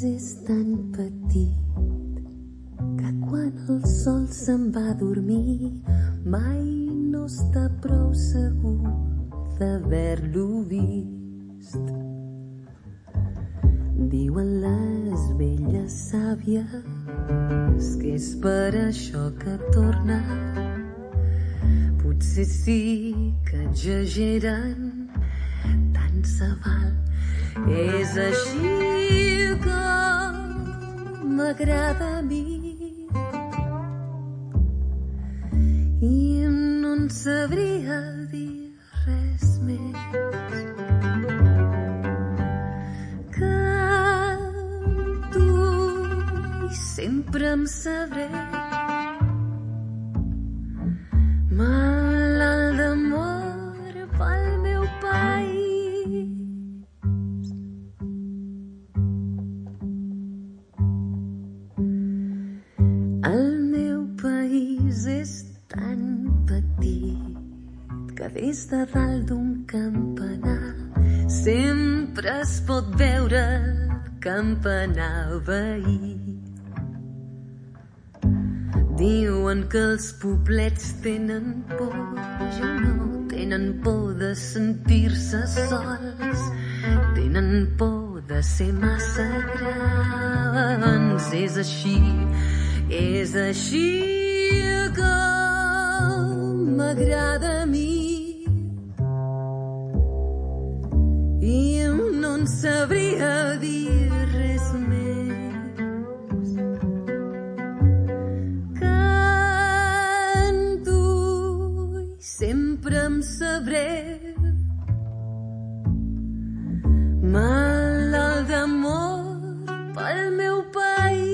és tan petit que quan el sol se'n va a dormir mai no està prou segur d'haver-lo vist. Diuen les velles sàvies que és per això que torna. Potser sí que exageren, tant se val. És així com m'agrada a mi. I no en sabria dir res més. Sempre em sabré malalt d'amor pel meu país. El meu país és tan petit que des de dalt d'un campanar sempre es pot veure el campanar veí. Diuen que els poblets tenen por, jo no. Tenen por de sentir-se sols, tenen por de ser massa grans. És així com m'agrada a mi. I no en sabria dir res més. Sempre em sabré malalt d'amor pel meu país.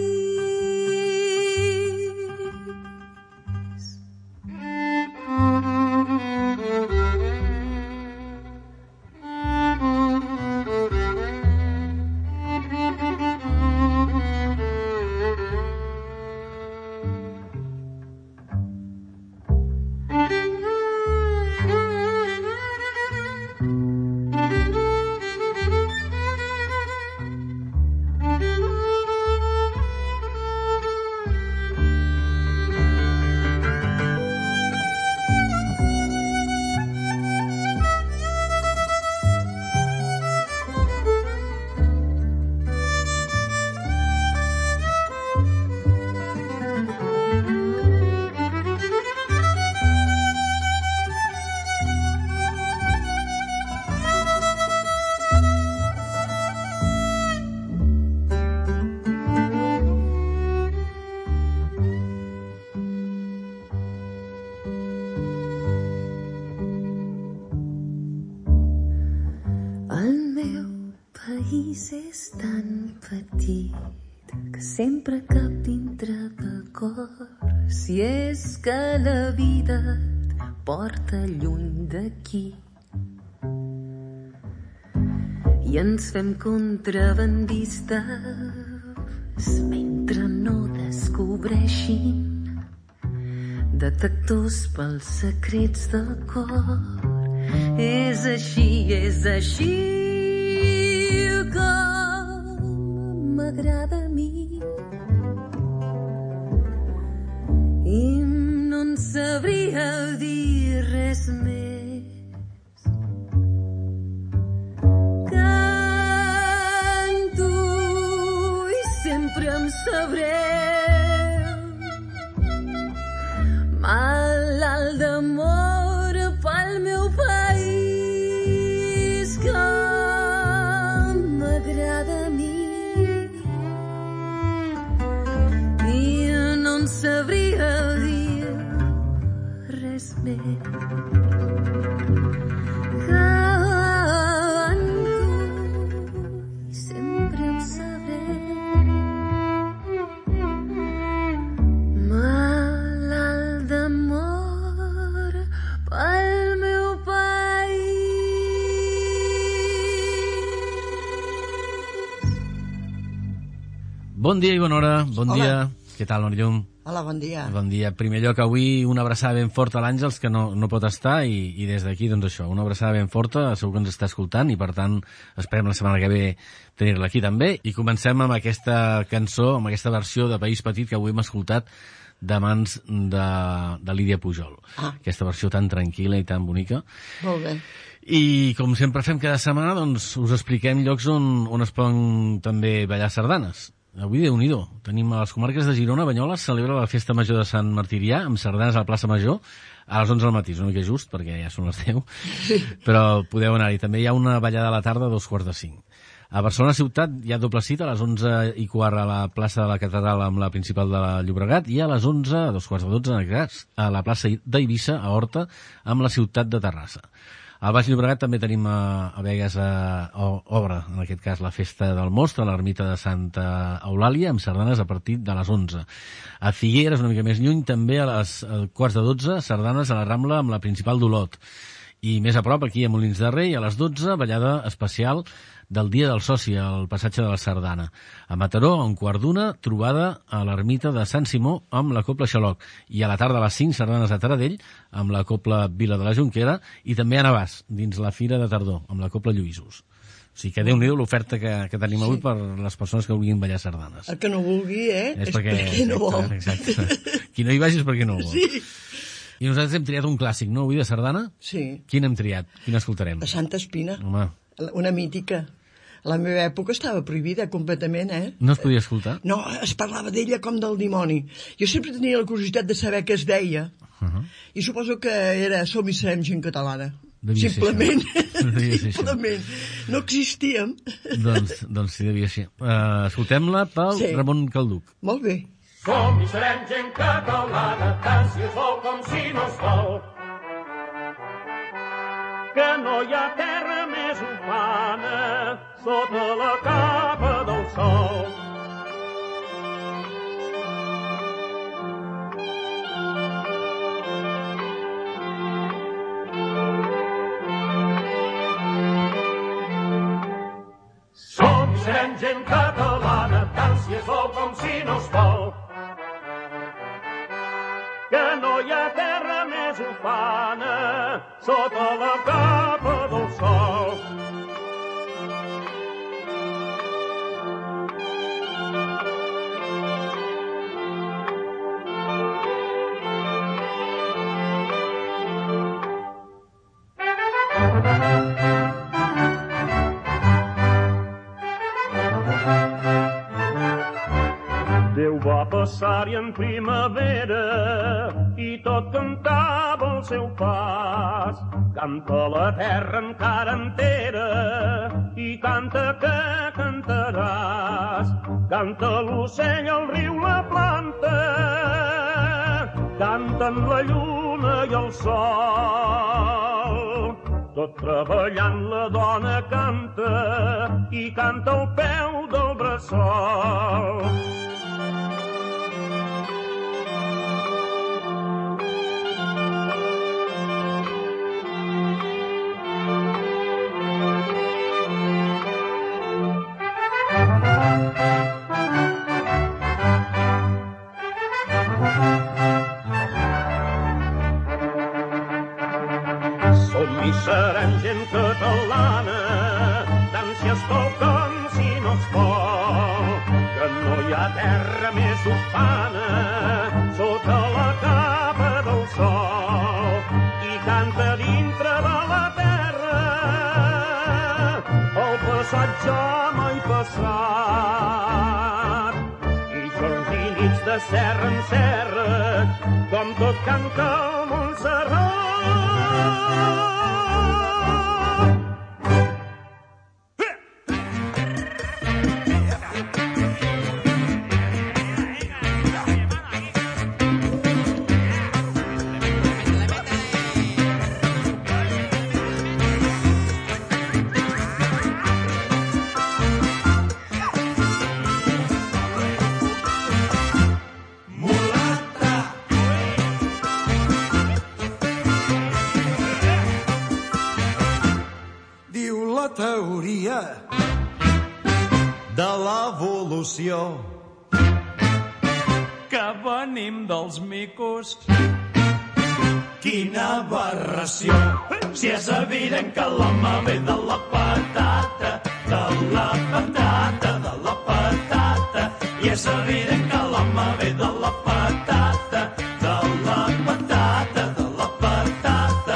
És tan petit que sempre cap dintre del cor. Si és que la vida et porta lluny d'aquí i ens fem contrabandistes mentre no descobreixin detectors pels secrets del cor. És així com m'agrada a mi. I no en sabria dir res més. Canto i sempre em sabré malalt d'amor pel meu país. Com m'agrada a mi. I no en sabria dir res més. Canto i sempre em sabré malalt d'amor pel meu país. Bon dia i bona hora. Bon dia. Què tal, Marillum? Hola, bon dia. Bon dia. En primer lloc, avui una abraçada ben forta a l'Àngels, que no pot estar, i des d'aquí, doncs això, una abraçada ben forta, segur que ens està escoltant, i per tant esperem la setmana que ve tenir-la aquí també. I comencem amb aquesta cançó, amb aquesta versió de País Petit que avui hem escoltat de mans de Lídia Pujol. Aquesta versió tan tranquil·la i tan bonica. Molt bé. I com sempre fem cada setmana, doncs us expliquem llocs on es poden també ballar sardanes. Avui, Déu-n'hi-do, tenim a les comarques de Girona, Banyoles celebra la festa major de Sant Martirià amb sardanes a la plaça Major a les 11 del matí, una mica just perquè ja són les 10, però podeu anar-hi. També hi ha una ballada a la tarda a 4:45. A Barcelona ciutat hi ha doble cita a les 11:15 a la plaça de la Catedral amb la principal de la Llobregat i a les 11, a 11:45 en aquest cas, a la plaça d'Eivissa, a Horta, amb la ciutat de Terrassa. Al Baix Llobregat també tenim a Begues obre, en aquest cas, la festa del Most a l'ermita de Santa Eulàlia amb sardanes a partir de les 11. A Figueres, una mica més lluny, també a les 11:15, sardanes a la Rambla amb la principal d'Olot. I més a prop, aquí a Molins de Rei, a les 12, ballada especial del Dia del Soci, al passatge de la Sardana. A Mataró, a 1:15, trobada a l'ermita de Sant Simó amb la Cobla Xaloc. I a la tarda a les 5, sardanes a Taradell amb la Cobla Vila de la Jonquera i també a Navàs, dins la Fira de Tardor, amb la Cobla Lluïsos. O sigui que Déu-n'hi-do l'oferta que tenim avui per les persones que vulguin ballar sardanes. El que no vulgui, és perquè no vol. Exacte. Qui no hi vagi és perquè no vol. Sí. I nosaltres hem triat un clàssic, no, avui, de sardana? Sí. Quin hem triat? Quin escoltarem? La Santa Espina. Home. Una mítica. A la meva època estava prohibida completament, No es podia escoltar? No, es parlava d'ella com del dimoni. Jo sempre tenia la curiositat de saber què es deia, i suposo que era Som i serem gent catalana. Simplement. Simplement. No existíem. Doncs sí, devia ser. Escoltem-la pel Ramon Calduc. Molt bé. Som i serem gent catalana, tant si es vol com si no es vol. Que no hi ha terra més ufana sota la capa del sol. Som i serem gent catalana, tant si es vol com si no es vol. Que no hi ha terra més ufana sota la capa del sol. Déu va passar-hi en primavera i tot cantava el seu pas. Canta la terra encara entera i canta que cantaràs. Canta l'ocell, el riu, la planta, canten la lluna i el sol. Tot treballant la dona canta i canta al peu del bressol. Som i serem gent catalana, tant si es vol com si no es vol. Que no hi ha terra més ufana sota la capa del sol. I canta dintre de la terra el passatge mai passat. I jorns i nits de serra en serra, com tot canta el Montserrat. Teoria de l'evolució que venim dels micos. Quina aberració, si és evident que l'home ve de la patata, de la patata, de la patata, i és evident que l'home ve de la patata, de la patata, de la patata.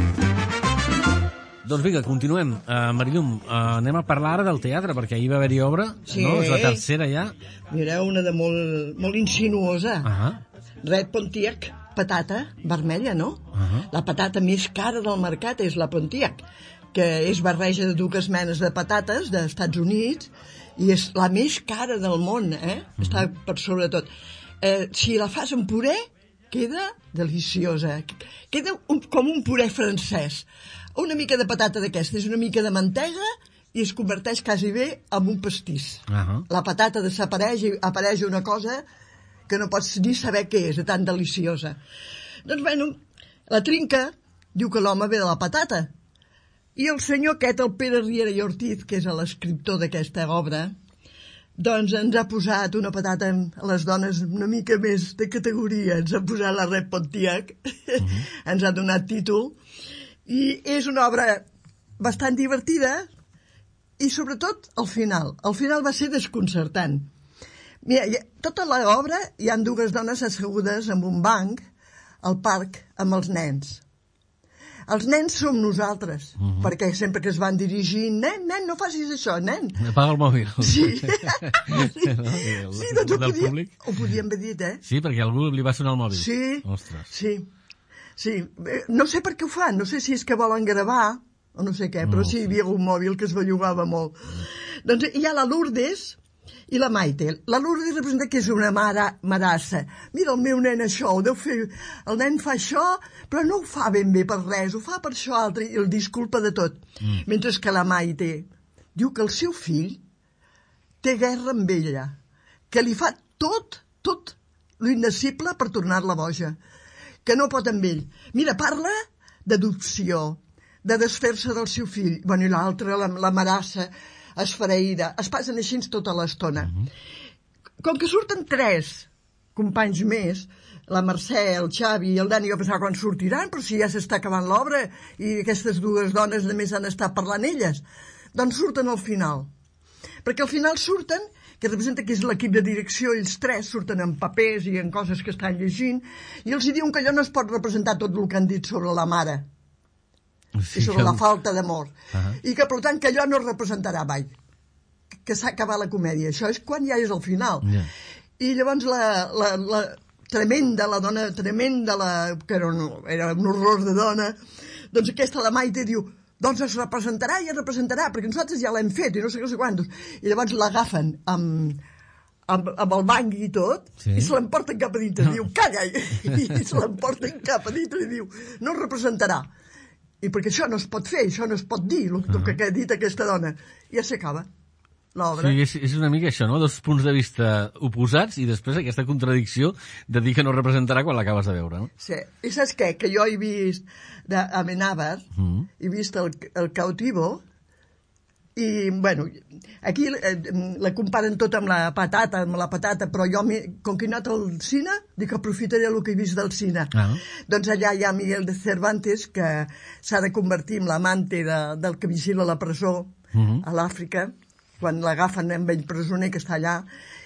Doncs vinga, continuem. Marilum, anem a parlar ara del teatre, perquè ahir va haver-hi obra, sí. No? És la tercera ja. Mira, una de molt insinuosa. Red Pontiac, patata vermella, no? La patata més cara del mercat és la Pontiac, que és barreja de dues menes de patates dels Units i és la més cara del món, Està per sobre tot. Si la fas en puré, queda deliciosa. Queda com un puré francès. Una mica de patata d'aquestes, una mica de mantega i es converteix quasi bé en un pastís. La patata desapareix i apareix una cosa que no pots ni saber què és, tan deliciosa. Doncs, bueno, la Trinca diu que l'home ve de la patata. I el senyor aquest, el Pere Riera i Ortiz, que és l'escriptor d'aquesta obra, doncs ens ha posat una patata a les dones una mica més de categoria. Ens ha posat la Red Pontiac, ens ha donat títol, i és una obra bastant divertida i sobretot al final. Al final va ser desconcertant. Mira, tota l'obra hi ha dues dones assegudes en un banc al parc amb els nens. Els nens som nosaltres, perquè sempre que es van dirigint, nen, no facis això, nen. Apaga el mòbil. Sí. Sí, doncs ho podíem haver dit, Sí, perquè algú li va sonar el mòbil. Sí, ostres. Sí. No sé per què ho fan, no sé si és que volen gravar o no sé què, però sí, hi havia un mòbil que es bellugava molt. Doncs hi ha la Lourdes i la Maite. La Lourdes representa que és una marassa. Mira, el meu nen això, ho deu fer... El nen fa això, però no ho fa ben bé per res, ho fa per això altre, i el disculpa de tot. Mentre que la Maite diu que el seu fill té guerra amb ella, que li fa tot lo indecible per tornar-la boja, que no pot amb ell. Mira, parla d'adopció, de desfer-se del seu fill. Bueno, i l'altra, la marassa, esfereïda. Es passen així tota l'estona. Com que surten 3 companys més, la Mercè, el Xavi i el Dani, jo pensava quan sortiran, però si ja s'està acabant l'obra i aquestes dues dones només han estat parlant elles, doncs surten al final. Perquè al final surten, que representa que és l'equip de direcció, ells 3 surten en papers i en coses que estan llegint, i els diuen que allò no es pot representar tot el que han dit sobre la mare, i sobre la falta d'amor, i que per tant que allò no es representarà mai, que s'ha acabat la comèdia. Això és quan ja és al final. I llavors la tremenda, la dona tremenda, que era un horror de dona, doncs aquesta, la Maite, diu doncs es representarà, perquè nosaltres ja l'hem fet, i no sé quantos. I llavors l'agafen amb el banc i tot, i se l'emporten cap a dintre. Diu, calla! I se l'emporten cap a dintre i diu, no es representarà. I perquè això no es pot fer, això no es pot dir, el que ha dit aquesta dona. I ja s'acaba l'obra. Sí, és una mica això, no? 2 punts de vista oposats i després aquesta contradicció de dir que no representarà quan l'acabes de veure, no? Sí. I saps què? Que jo he vist d'Amenábar, he vist el Cautivo, i, bueno, aquí la comparen tot amb la patata, però jo, com que he anat al cine, dic que aprofitaré el que he vist del cine. Doncs allà hi ha Miguel de Cervantes, que s'ha de convertir en l'amante del que vigila la presó a l'Àfrica, quan l'agafen amb ell presoner, que està allà,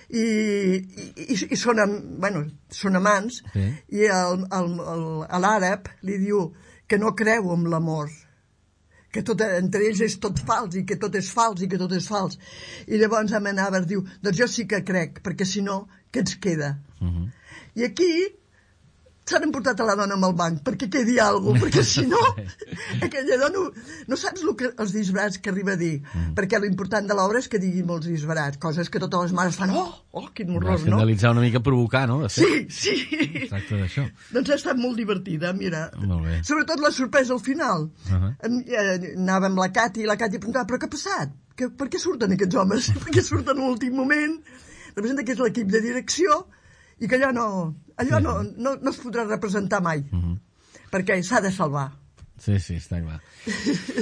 i són amants, i l'àrab li diu que no creu en l'amor, que entre ells és tot fals, i que tot és fals, i que tot és fals. I llavors Amenábar diu, doncs jo sí que crec, perquè si no, què ens queda? I aquí s'han emportat a la dona amb el banc perquè quedi alguna cosa, perquè si no aquella dona no saps els disbarats que arriba a dir, perquè l'important de l'obra és que digui molts disbarats, coses que totes les mares fan, quin horror, no? Escandalitzar una mica, provocar, no? Sí. Tracta d'això. Doncs ha estat molt divertida, mira. Molt bé. Sobretot la sorpresa al final. Anava amb la Cati, i la Cati preguntava, però què ha passat? Per què surten aquests homes? Per què surten a l'últim moment? Representa que és l'equip de direcció i que allò no es podrà representar mai, perquè s'ha de salvar. Sí, està clar.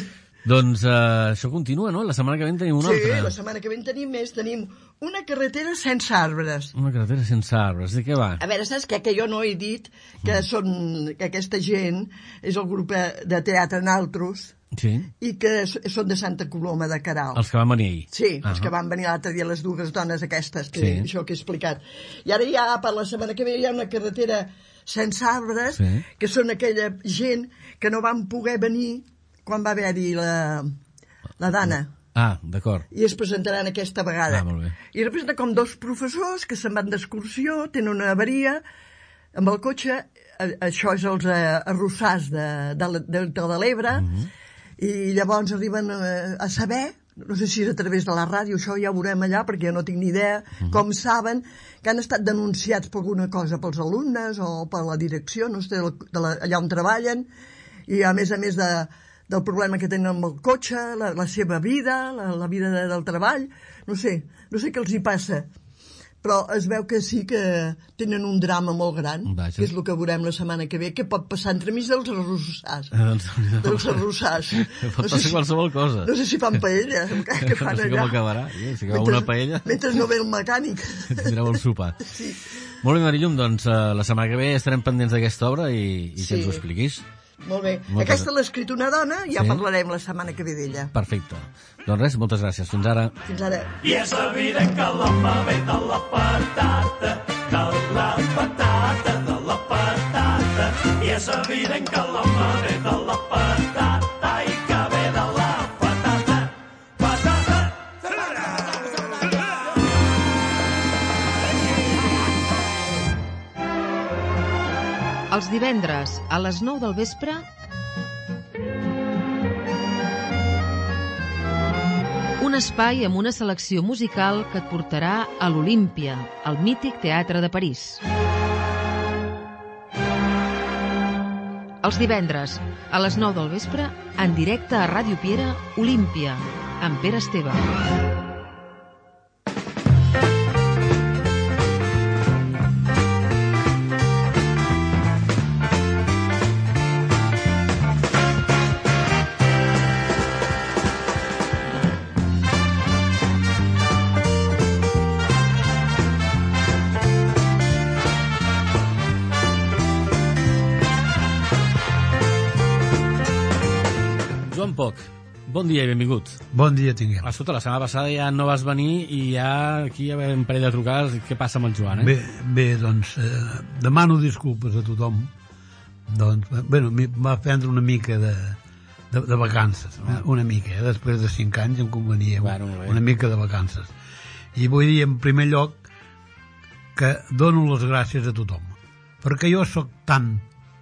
Doncs això continua, no? La setmana que ve en tenim una altra. Sí, la setmana que ve en tenim més. Tenim una carretera sense arbres. Una carretera sense arbres. De què va? A veure, saps què? Que jo no he dit que que aquesta gent és el grup de teatre Naltros, sí, i que són de Santa Coloma de Queralt. Els que van venir ahir. Sí, els que van venir l'altre dia, les dues dones aquestes, això que he explicat. I ara ja, per la setmana que ve, hi ha una carretera sense arbres, que són aquella gent que no van poder venir quan va haver-hi la Dana. Ah, d'acord. I es presentaran aquesta vegada. Ah, molt bé. I representa com dos professors que se'n van d'excursió, tenen una avaria amb el cotxe, això és els arrossars de l'Ebre, i llavors arriben a saber, no sé si és a través de la ràdio, això ja ho veurem allà, perquè jo no tinc ni idea, com saben que han estat denunciats per alguna cosa pels alumnes o per la direcció, no sé, allà on treballen, i a més del problema que tenen amb el cotxe, la seva vida, la vida del treball, no sé què els hi passa. Però es veu que sí que tenen un drama molt gran, que és el que veurem la setmana que ve, que pot passar entremig dels arrossars. Dels arrossars. Pot passar qualsevol cosa. No sé si fan paella, que fan allà. No sé com acabarà, si acaba una paella. Mentre no ve el mecànic. Tindreu el sopar. Sí. Molt bé, Marillum, doncs la setmana que ve estarem pendents d'aquesta obra i que ens ho expliquis. Molt bé. Aquesta l'ha escrit una dona i ja parlarem la setmana que ve d'ella. Perfecte. Doncs res, moltes gràcies. Fins ara. Fins ara. I és evident que l'home ve de la patata, de la patata, de la patata. I és evident que l'home ve de la patata i que ve de la patata. Patata! Els divendres, a les 9 del vespre, un espai amb una selecció musical que et portarà a l'Olímpia, al mític Teatre de París. Els divendres, a les 9 del vespre, en directe a Ràdio Piera, Olímpia, amb Pere Esteve. Poc. Bon dia i benvingut. Bon dia tinguem. Escolta, la setmana passada ja no vas venir i ja aquí hi ha un parell de trucades. Què passa amb el Joan, Bé, doncs, demano disculpes a tothom. Doncs, bueno, va prendre una mica de vacances, una mica, després de 5 anys em convenia una mica de vacances. I vull dir, en primer lloc, que dono les gràcies a tothom, perquè jo sóc tan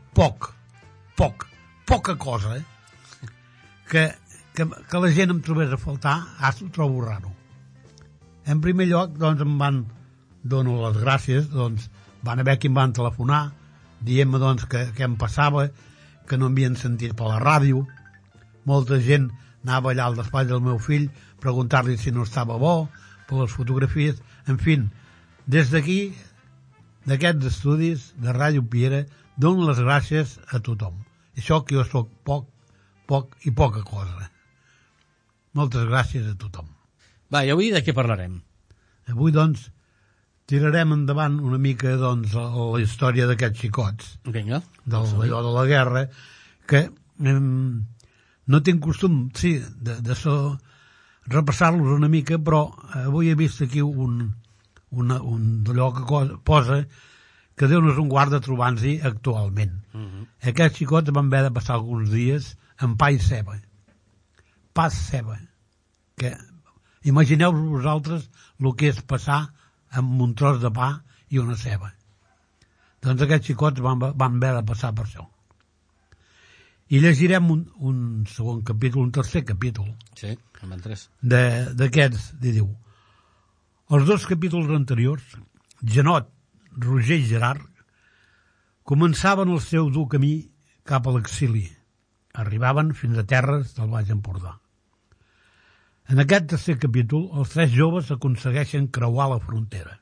poca cosa, que la gent em trobés a faltar, ho trobo raro. En primer lloc, doncs, dono les gràcies, doncs, van haver qui em van telefonar, dient-me, doncs, que em passava, que no m'havien sentit per la ràdio. Molta gent anava allà al despatx del meu fill, preguntar-li si no estava bo, per les fotografies. En fi, des d'aquí, d'aquests estudis de Ràdio Piera, dono les gràcies a tothom. Això que jo sóc poc i poca cosa. Moltes gràcies a tothom. Va, i avui de què parlarem? Avui, doncs, tirarem endavant una mica, doncs, la història d'aquests xicots. Vinga. D'allò de la guerra, que no tinc costum, sí, de repassar-los una mica, però avui he vist aquí un d'allò que posa que Déu no és un guarda trobant-s'hi actualment. Aquests xicots van haver de passar alguns dies amb pa i ceba. Pa i ceba. Que imagineu-vos vosaltres el que és passar amb un tros de pa i una ceba. Doncs aquests xicots van haver de passar per això. I llegirem un segon capítol, un tercer capítol. Sí, en van 3. D'aquests, diu. Els 2 capítols anteriors, Janot, Roger i Gerard, començaven el seu dur camí cap a l'exili. Arribaven fins a terres del Baix Empordà. En aquest tercer capítol, els 3 joves aconsegueixen creuar la frontera.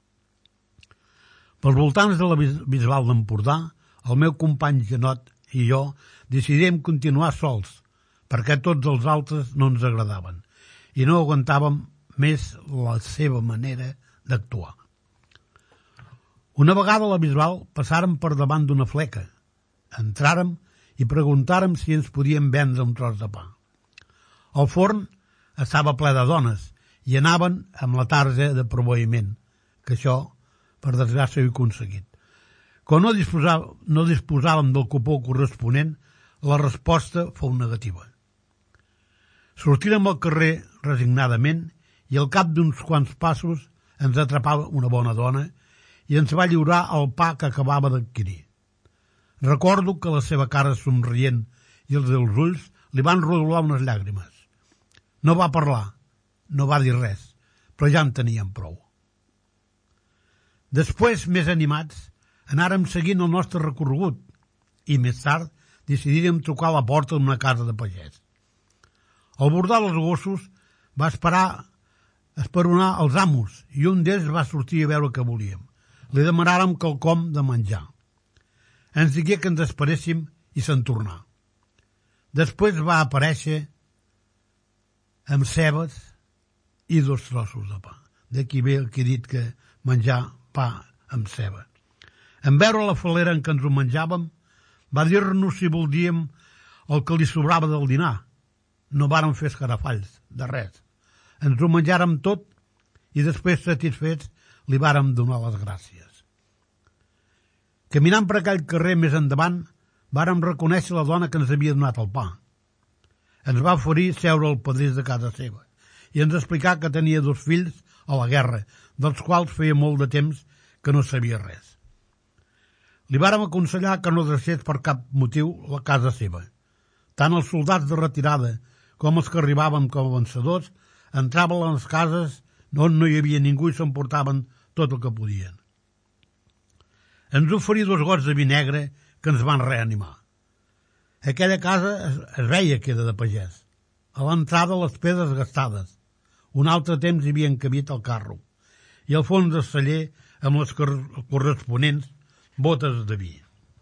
Pels voltants de la Bisbal d'Empordà, el meu company Janot i jo decidim continuar sols, perquè tots els altres no ens agradaven i no aguantàvem més la seva manera d'actuar. Una vegada a la Bisbal passàrem per davant d'una fleca. Entràrem i preguntàrem si ens podien vendre un tros de pa. El forn estava ple de dones i anaven amb la tarja de proveïment, que això, per desgràcia, ho he aconseguit. Quan no disposàvem del cupó corresponent, la resposta fou negativa. Sortírem al carrer resignadament i al cap d'uns quants passos ens atrapava una bona dona i ens va lliurar el pa que acabava d'adquirir. Recordo que la seva cara somrient i els seus ulls li van rodolar unes llàgrimes. No va parlar, no va dir res, però ja en teníem prou. Després, més animats, anàrem seguint el nostre recorregut i més tard decidíem trucar a la porta d'una casa de pagès. Al bordar els gossos va esperonar els amos i un d'ells va sortir a veure què volíem. Li demanàrem quelcom de menjar. Ens digué que ens esperéssim i se'n tornà. Després va aparèixer amb cebes i 2 trossos de pa. D'aquí ve el que he dit que menjar pa amb ceba. En veure la falera en què ens ho menjàvem, va dir-nos si voldríem el que li sobrava del dinar. No vàrem fer escarafalls, de res. Ens ho menjàrem tot i després, satisfets, li vàrem donar les gràcies. Caminant per aquell carrer més endavant, vàrem reconèixer la dona que ens havia donat el pa. Ens va oferir seure al pedrís de casa seva i ens explicà que tenia 2 fills a la guerra, dels quals feia molt de temps que no sabia res. Li vàrem aconsellar que no deixés per cap motiu la casa seva. Tant els soldats de retirada com els que arribaven com a vencedors entraven a les cases on no hi havia ningú i s'emportaven tot el que podien. Ens oferí 2 gots de vi negre que ens van reanimar. Aquella casa es veia que era de pagès. A l'entrada les pedres gastades. Un altre temps hi havia encabit el carro i al fons del celler amb les corresponents botes de vi.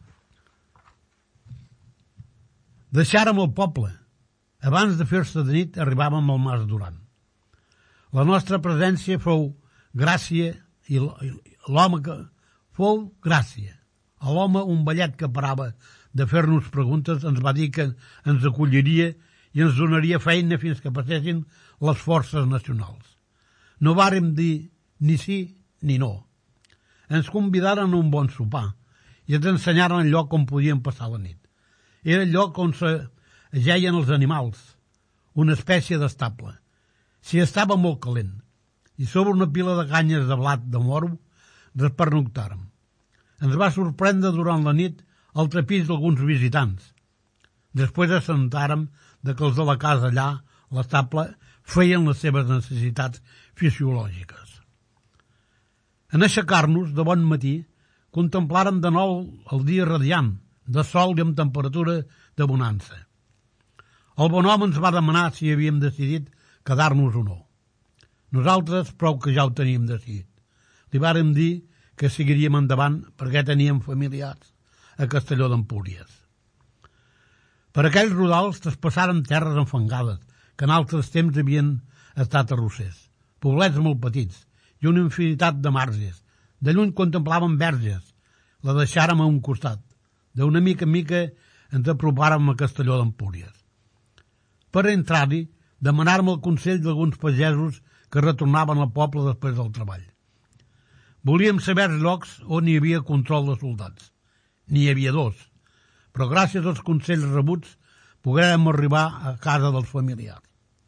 Deixàrem el poble. Abans de fer-se de nit arribàvem al Mas Duran. La nostra presència fou gràcia i l'home que fou gràcia. A l'home, un vellet que parava de fer-nos preguntes, ens va dir que ens acolliria i ens donaria feina fins que passessin les forces nacionals. No vàrem dir ni sí ni no. Ens convidaren a un bon sopar i ens ensenyaren el lloc on podíem passar la nit. Era el lloc on s'ageien els animals, una espècie d'estable. S'hi estava molt calent i sobre una pila de canyes de blat de moro pernoctàrem. Ens va sorprendre durant la nit el trepig d'alguns visitants. Després assentàrem que els de la casa allà, l'estable, feien les seves necessitats fisiològiques. En aixecar-nos de bon matí, contemplàrem de nou el dia radiant, de sol i amb temperatura de bonança. El bon home ens va demanar si havíem decidit quedar-nos o no. Nosaltres prou que ja ho teníem decidit. Li vàrem dir que seguiríem endavant perquè teníem familiars a Castelló d'Empúries. Per aquells rodals traspassaren terres enfangades, que en altres temps havien estat arrossers, poblets molt petits i una infinitat de marges. De lluny contemplàvem verges, la deixàrem a un costat. D'una mica en mica ens apropàrem a Castelló d'Empúries. Per entrar-hi, demanàrem el consell d'alguns pagesos que retornaven al poble després del treball. Volíem saber els llocs on hi havia control de soldats. N'hi havia 2, però gràcies als consells rebuts poguérem arribar a casa dels familiars.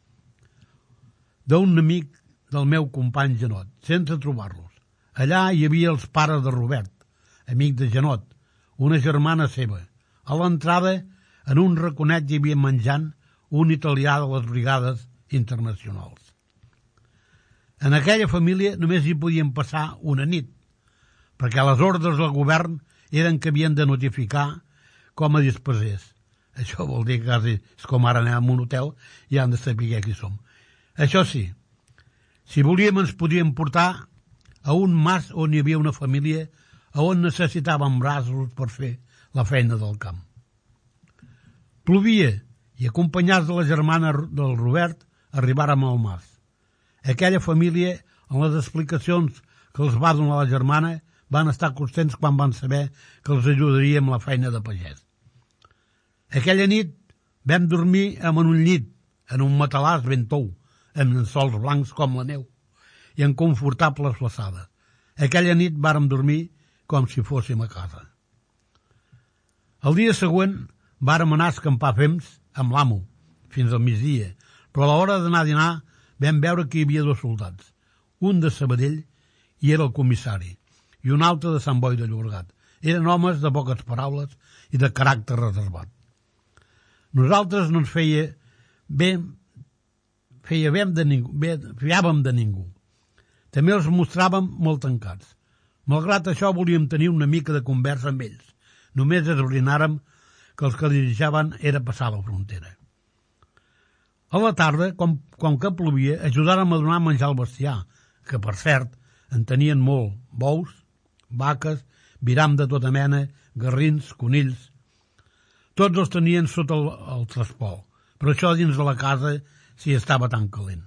D'un amic del meu company Janot, sense trobar-los. Allà hi havia els pares de Robert, amic de Janot, una germana seva. A l'entrada, en un raconet hi havia menjant un italià de les brigades internacionals. En aquella família només hi podien passar una nit, perquè les ordres del govern eren que havien de notificar com a dispersers. Això vol dir que quasi és com ara anem a un hotel i han de saber qui som. Això sí, si volíem ens podíem portar a un mas on hi havia una família on necessitàvem braços per fer la feina del camp. Plovia i acompanyats de la germana del Robert arribàrem al mas. Aquella família, en les explicacions que els va donar la germana, van estar contents quan van saber que els ajudaria amb la feina de pagès. Aquella nit vam dormir en un llit, en un matalàs ben tou, amb llençols blancs com la neu i en confortables flaçades. Aquella nit vàrem dormir com si fóssim a casa. El dia següent vàrem anar a escampar fems amb l'amo, fins al migdia, però a l'hora d'anar a dinar vam veure que hi havia dos soldats, un de Sabadell i era el comissari, i un altre de Sant Boi de Llobregat. Eren homes de poques paraules i de caràcter reservat. Nosaltres no ens fiàvem de ningú. També els mostràvem molt tancats. Malgrat això volíem tenir una mica de conversa amb ells. Només esbrinàrem que els que dirigeixaven era passar la frontera. A la tarda, com que plovia, ajudàrem a donar menjar al bestiar, que per cert en tenien molt, bous, vaques, viram de tota mena, garrins, conills. Tots els tenien sota el traspol, però això dins de la casa si estava tan calent.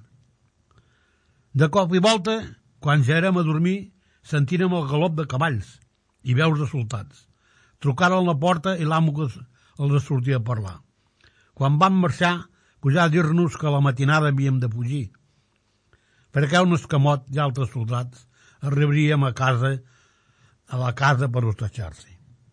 De cop i volta, quan ja érem a dormir, sentírem el galop de cavalls i veus de soldats. Trucaren a la porta i l'amo els sortia a parlar. Quan vam marxar, pujar a dir-nos que a la matinada havíem de fugir, perquè un escamot i altres soldats arribaríem a la casa per hostatjar-s'hi.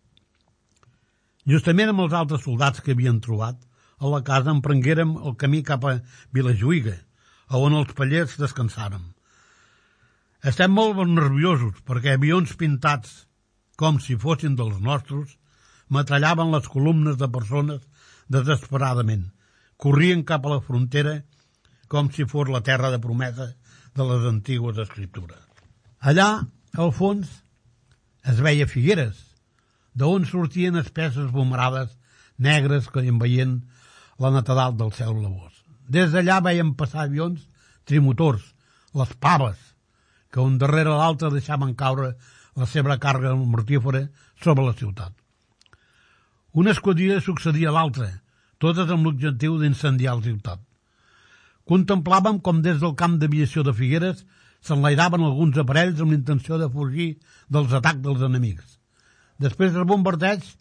Justament amb els altres soldats que havien trobat, a la casa emprenguérem el camí cap a Vilajuïga, on els pallers descansàrem. Estem molt nerviosos perquè avions pintats com si fossin dels nostres metrallaven les columnes de persones desesperadament. Corrien cap a la frontera com si fos la terra de promesa de les antigues escriptures. Allà, al fons, es veia Figueres, d'on sortien espesses bomarades negres que enveien la netedat del cel blavós. Des d'allà veiem passar avions trimotors, les paves, que un darrere l'altre deixaven caure la seva càrrega mortífera sobre la ciutat. Una esquadrilla succedia a l'altra, totes amb l'objectiu d'incendiar la ciutat. Contemplàvem com des del camp d'aviació de Figueres s'enlairaven alguns aparells amb l'intenció de fugir dels atacs dels enemics. Després dels bombardeigs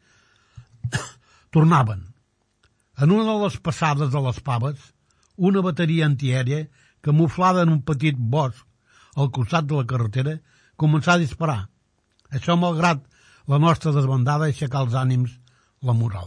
tornaven. En una de les passades de les Paves, una bateria antiaèria, camuflada en un petit bosc al costat de la carretera, començà a disparar. Això, malgrat la nostra desbandada, aixecar els ànims, la moral.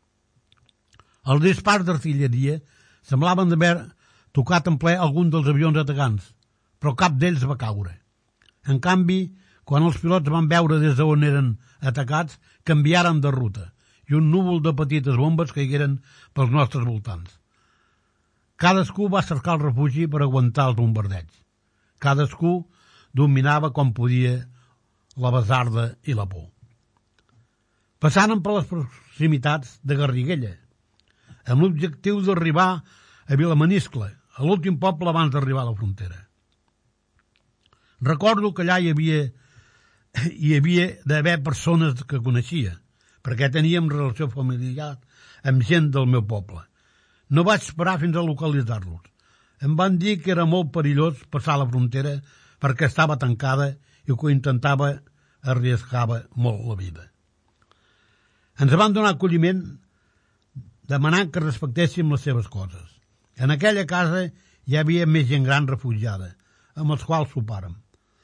Els dispars d'artilleria semblaven d'haver tocat en ple algun dels avions atacants, però cap d'ells va caure. En canvi, quan els pilots van veure des d'on eren atacats, canviaren de ruta i un núvol de petites bombes caigueren pels nostres voltants. Cadascú va cercar el refugi per aguantar els bombardeigs. Cadascú dominava com podia la basarda i la por. Passaren per les proximitats de Garriguella, amb l'objectiu d'arribar a Vilamaniscle, a l'últim poble abans d'arribar a la frontera. Recordo que allà hi havia d'haver persones que coneixia, perquè teníem relació familiar amb gent del meu poble. No vaig esperar fins a localitzar-los. Em van dir que era molt perillós passar la frontera perquè estava tancada i que intentava arriscava molt la vida. Ens van donar acolliment demanant que respectéssim les seves coses. En aquella casa hi havia més gent gran refugiada, amb els quals sopàrem.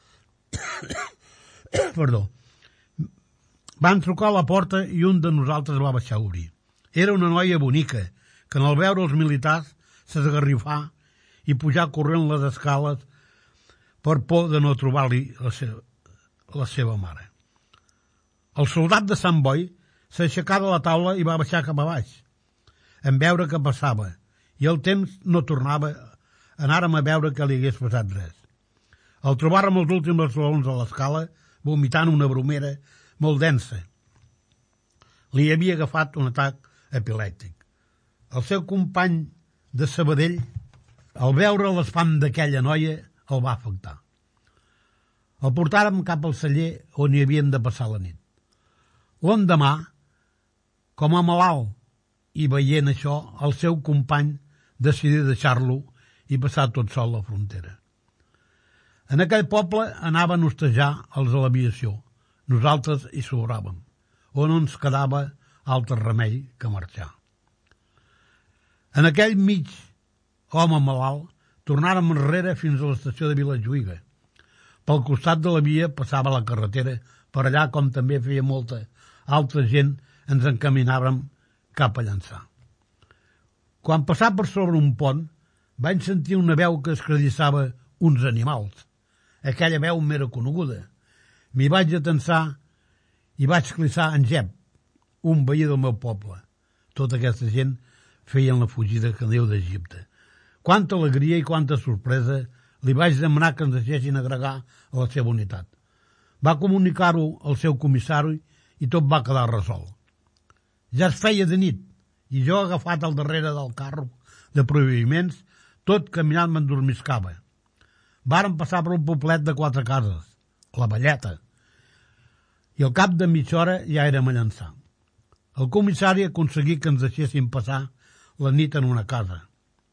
Perdó. Van trucar a la porta i un de nosaltres va baixar a obrir. Era una noia bonica, que en el veure els militars s'esgarrifà i pujar corrent les escales per por de no trobar-li la seva mare. El soldat de Sant Boi s'aixecà de la taula i va baixar cap a baix, en veure què passava, i el temps no tornava, anàrem a veure que li hagués passat res. El trobàrem els últims esglaons a l'escala, vomitant una bromera molt densa. Li havia agafat un atac epilèptic. El seu company de Sabadell, al veure l'espant d'aquella noia, el va afectar. El portàrem cap al celler on hi havíem de passar la nit. L'endemà, com a malalt i veient això, el seu company decidí deixar-lo i passar tot sol la frontera. En aquell poble anaven a hostejar els de l'aviació. Nosaltres hi sobràvem, on ens quedava altre remei que marxar. En aquell mig home malalt tornàrem enrere fins a l'estació de Vilajuïga. Pel costat de la via passava la carretera, per allà, com també feia molta altra gent, ens encaminàvem cap a Llançà. Quan passà per sobre un pont, vaig sentir una veu que escredissava uns animals. Aquella veu m'era coneguda. M'hi vaig atensar i vaig clissar en Jep, un veí del meu poble. Tota aquesta gent feien la fugida que Déu d'Egipte. Quanta alegria i quanta sorpresa li vaig demanar que ens deixessin agregar a la seva unitat. Va comunicar-ho al seu comissari i tot va quedar resolt. Ja es feia de nit i jo, agafat al darrere del carro de prohibiments, tot caminant m'endormiscava. Vàrem passar per un poblet de 4 cases, la Valleta, i al cap de mitja hora ja érem a Llançà. El comissari aconseguí que ens deixessin passar la nit en una casa.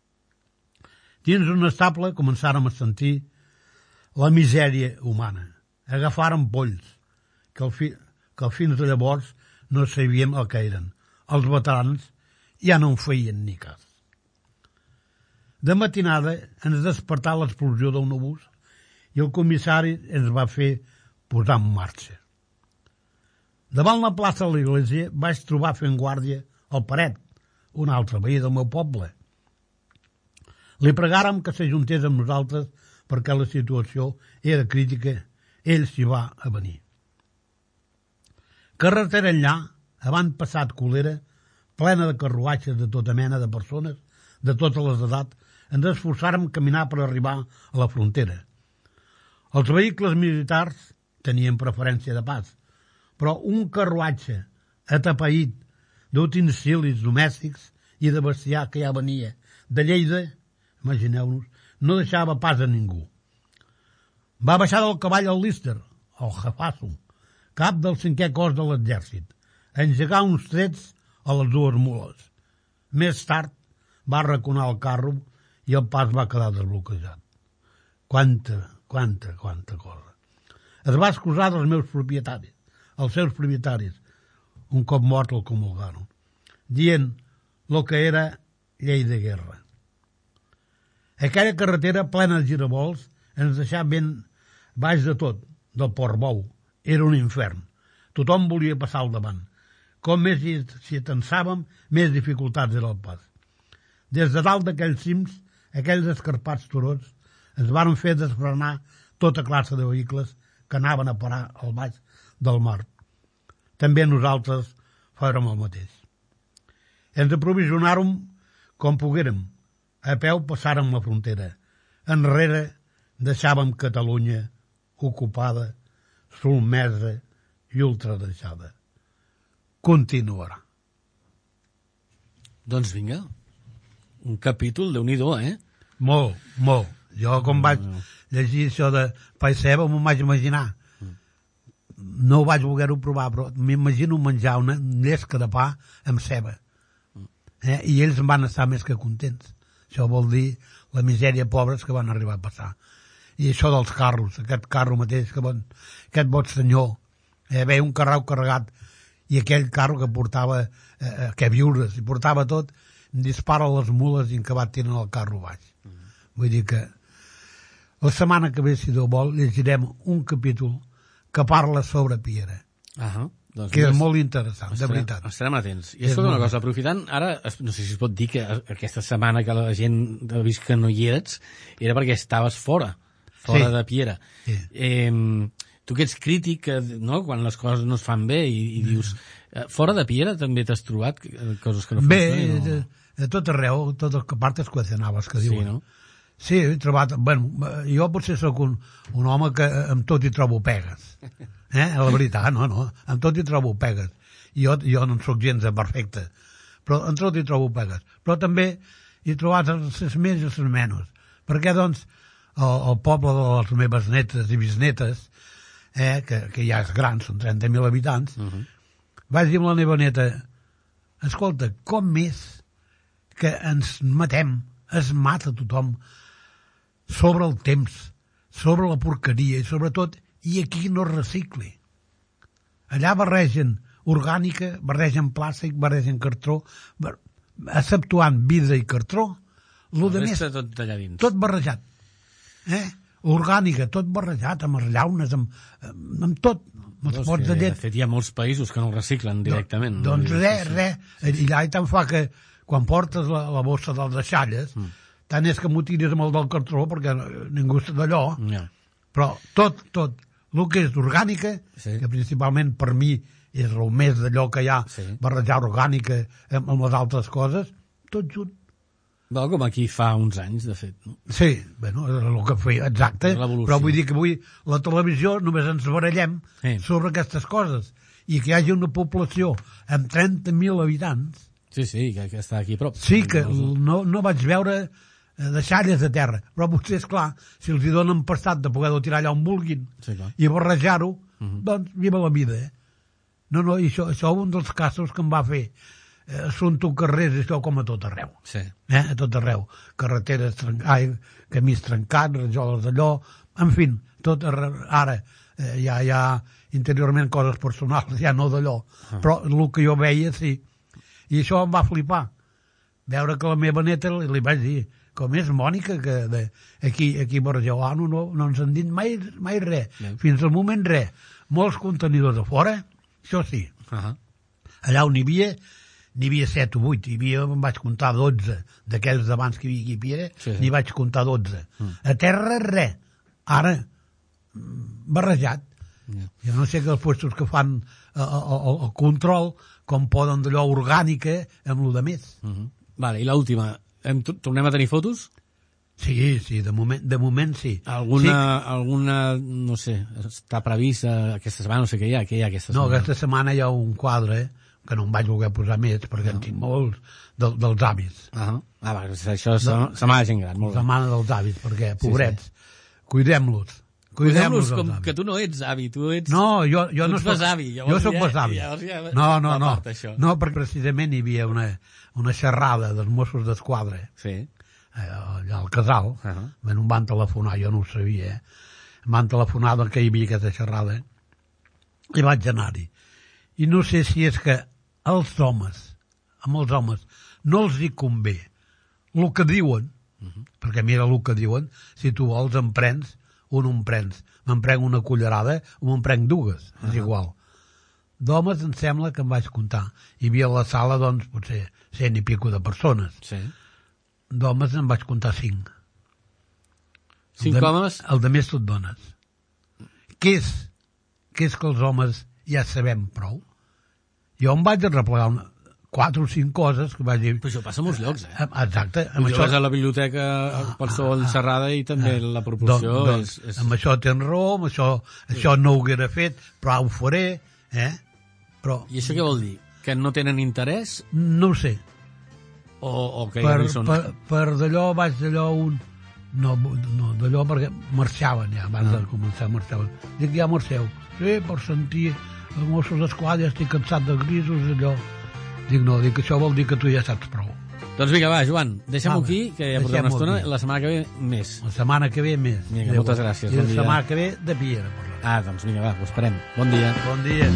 Dins un estable començàrem a sentir la misèria humana. Agafàrem polls, que fins a llavors no sabíem el que eren. Els veterans ja no en feien ni cas. De matinada ens despertà l'explosió d'un obús i el comissari ens va fer posar en marxa. Davant la plaça de l'església vaig trobar fent guàrdia el Paret, un altre veí del meu poble. Li pregàrem que s'ajuntés amb nosaltres perquè la situació era crítica. Ell s'hi va a venir. Carretera enllà, avant passat Colera, plena de carruatges de tota mena de persones, de totes les edats, ens esforçàrem a caminar per arribar a la frontera. Els vehicles militars tenien preferència de pas, però un carruatge atapeït d'utensilis domèstics i de bestiar que ja venia de Lleida, imagineu-nos, no deixava pas a ningú. Va baixar del cavall al Líster, el Jafasso, cap del 5è cos de l'exèrcit, a engegar uns trets a les 2 mules. Més tard va arraconar el carro i el pas va quedar desbloquejat. Quanta cosa. Es va excusar dels meus propietaris, els seus propietaris, un cop mort el comulgaron, dient lo que era llei de guerra. Aquella carretera plena de giravolts ens deixava ben baix de tot, del Portbou. Era un infern. Tothom volia passar al davant. Com més s'hi atensàvem, més dificultats era el pas. Des de dalt d'aquells cims, aquells escarpats turons, ens varen fer desfrenar tota classe de vehicles que anaven a parar al baix del mar. També nosaltres fèrem el mateix. Ens aprovisionàrem com poguérem. A peu passàrem la frontera. Enrere deixàvem Catalunya ocupada, sotmesa i ultrajada. Continuarà. Doncs vinga, un capítol, Déu-n'hi-do, Molt, molt. Jo, com vaig llegir això de pa i ceba, m'ho vaig imaginar. No ho vaig voler-ho provar, però m'imagino menjar una llesca de pa amb ceba. I ells van estar més que contents. Això vol dir la misèria pobres que van arribar a passar. I això dels carros, aquest carro mateix, aquest bon senyor, veia un carreu carregat, i aquell carro que portava viures, i portava tot, dispara les mules i encabat tiren el carro baix. Vull dir que la setmana que ve, si Déu vol, llegirem un capítol que parla sobre Piera. Doncs que és molt interessant, de veritat. Estarem atents. I escolta una cosa, aprofitant, ara, no sé si es pot dir que aquesta setmana que la gent ha vist que no hi eres, era perquè estaves fora de Piera. Sí. Tu que ets crític, no?, quan les coses no es fan bé i dius... Fora de Piera també t'has trobat coses que no funcionen? Bé, de tot arreu, totes les partes cuestionables que diuen. Sí, no? Sí, he trobat... Bueno, jo potser sóc un home que amb tot hi trobo pegues. La veritat, no. Amb tot hi trobo pegues. Jo no en sóc gens perfecte. Però amb tot hi trobo pegues. Però també hi he trobat les més i les menys. Perquè, doncs, el poble de les meves netes i bisnetes, que ja és gran, són 30.000 habitants, vaig dir amb la meva neta, escolta, com és que ens matem, es mata tothom sobre el temps, sobre la porqueria i sobretot, i aquí no es recicli. Allà barregen orgànica, barregen plàstic, barregen cartró, exceptuant vidre i cartró, tot barrejat. Orgànica, tot barrejat, amb les llaunes, amb tot. De fet, hi ha molts països que no ho reciclen directament. Doncs res. I allà i tant fa que quan portes la bossa dels deixalles, tant és que m'ho tiris amb el del cartró, perquè ningú està d'allò, però tot, el que és orgànica, que principalment per mi és el més d'allò que hi ha, barrejar orgànica amb les altres coses, tot junt. Com aquí fa uns anys, de fet. No? Sí, bueno, és el que feia, exacte, però vull dir que avui la televisió només ens barallem sobre aquestes coses, i que hi hagi una població amb 30.000 habitants. Sí, que està aquí a prop. Sí, que no vaig veure deixalles de terra, però potser, esclar, si els hi donen pastat de poder-ho tirar allà on vulguin i barrejar-ho, doncs viva la vida. No, i això és un dels casos que em va fer. Són carrers, això com a tot arreu. A tot arreu. Carreteres trencades, camins trencats, rajoles d'allò, en fi, tot arreu. Ara hi ha interiorment coses personals, ja no d'allò, però el que jo veia, sí. I això em va flipar. Veure que la meva neta li vaig dir, com és Mònica, que aquí a Barjau no ens han dit mai res. Fins al moment res. Molts contenidors a fora, això sí. Allà on n'hi havia 7 o 8, em vaig comptar 12 d'aquells d'abans que hi havia aquí a Piera, n'hi vaig comptar 12. A terra, res. Ara, barrejat. Jo no sé que els puestos que fan el control, com poden d'allò orgànica amb el de més. Vale, i l'última, tornem a tenir fotos? Sí, de moment sí. Alguna, no sé, està previst aquesta setmana, no sé què hi ha aquesta setmana? No, aquesta setmana hi ha un quadre, que no em vaig voler posar més, perquè en tinc molts, dels avis. Això és setmana de gent gran. Setmana dels avis, perquè, pobrets, cuidem-los. Cuidem-los com que tu no ets avi, tu ets... No, jo no soc besavi. Jo soc besavi. No, perquè precisament hi havia una xerrada dels Mossos d'Esquadra, allà al Casal, em van telefonar, jo no ho sabia, em van telefonar que hi havia aquesta xerrada, i vaig anar-hi. I no sé si és que els homes no els hi convé el que diuen, perquè mira el que diuen, si tu vols em prens o no em prens, me'n prenc una cullerada o me'n prenc dues, és igual. D'homes em sembla que em vaig comptar, hi havia a la sala doncs potser 100 i pico de persones, d'homes em vaig comptar 5. 5 homes? El de més tot dones. Què és que els homes ja sabem prou? Jo em vaig replegar 4 o 5 coses que vaig dir... Però això passa a molts llocs, Exacte. Jo vas a la biblioteca a qualsevol xerrada i també la proporció és... Amb això tens raó, amb això no ho haguera fet, però ho faré, Però... I això què vol dir? Que no tenen interès? No ho sé. O que ja no hi són? Per d'allò vaig d'allò un... No, d'allò perquè marxaven ja, abans de començar marxaven. Dic, ja marxeu. Sí, per sentir els Mossos d'Esquadra, estic cansat de grisos, allò. Dic, no, això vol dir que tu ja saps prou. Doncs vinga, va, Joan, deixem-ho aquí, que ja portem una estona, la setmana que ve més. La setmana que ve més. Vinga, moltes gràcies. I la setmana que ve de Piera. Doncs vinga, va, ho esperem. Bon dia. Bon dia.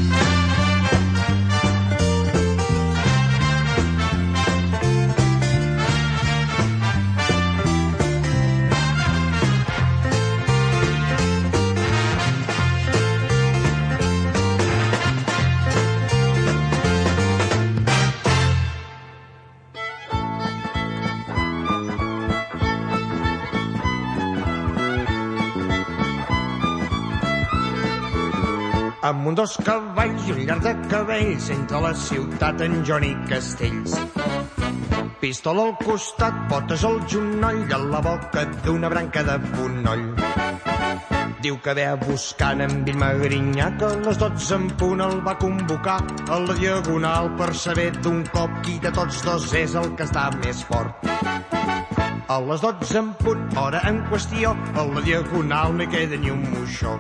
Amb un dos cavalls i un llarg de cabells entre la ciutat en Joan i Castells. Pistola al costat, potes al genoll, a la boca d'una branca de fonoll. Diu que ve a buscar en Bill Magrinyà, que a les 12 en punt el va convocar a la Diagonal per saber d'un cop qui de tots dos és el que està més fort. A les 12 en punt, hora en qüestió, a la Diagonal no hi queda ni un moixó.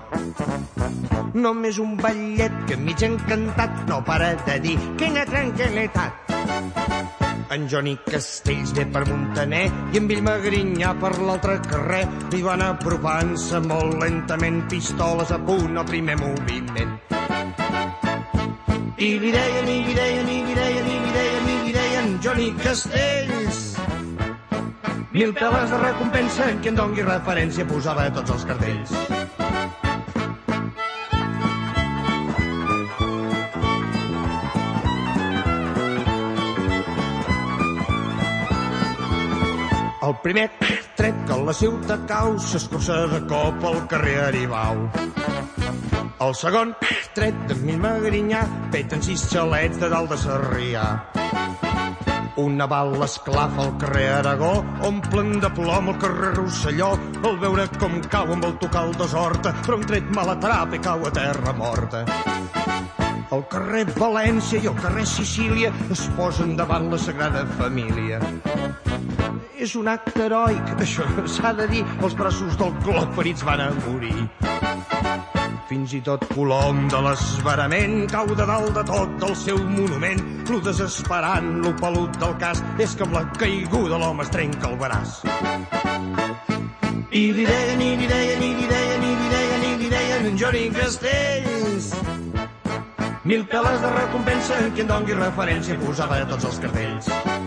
Només un ballet que mig encantat no para de dir quina tranquil·litat. En Johnny Castells ve per Montaner i en Bill Magrinyà per l'altre carrer. I van apropant-se molt lentament, pistoles a punt al primer moviment. I li deien Johnny Castells. 1000 peles de recompensa en qui en dongui referència posava a tots els cartells. El primer tret que la ciutat cau s'escurça de cop al carrer Aribau. El segon tret d'en Bill Magrinyà peten 6 xalets de dalt de Sarrià. Una bala esclafa al carrer Aragó, omplen de plom el carrer Rosselló. Al veure com cau amb el tocar el Desorta, però un tret mal atrapa i cau a terra morta. El carrer València i el carrer Sicília es posen davant la Sagrada Família. És un acte heroic, això s'ha de dir, els braços del Glob ferits van a morir. Fins i tot Colom de l'esverament cau de dalt de tot del seu monument. Lo desesperant, lo pelut del cas, és que amb la caiguda l'home es trenca el braç. I li deien en Johnny Castells. 1000 peles de recompensa en qui en dongui referència posava a tots els cartells.